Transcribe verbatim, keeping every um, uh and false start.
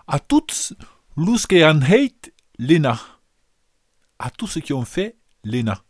À toutes los qui han heit l'E N A. À tous ceux qui ont fait l'E N A.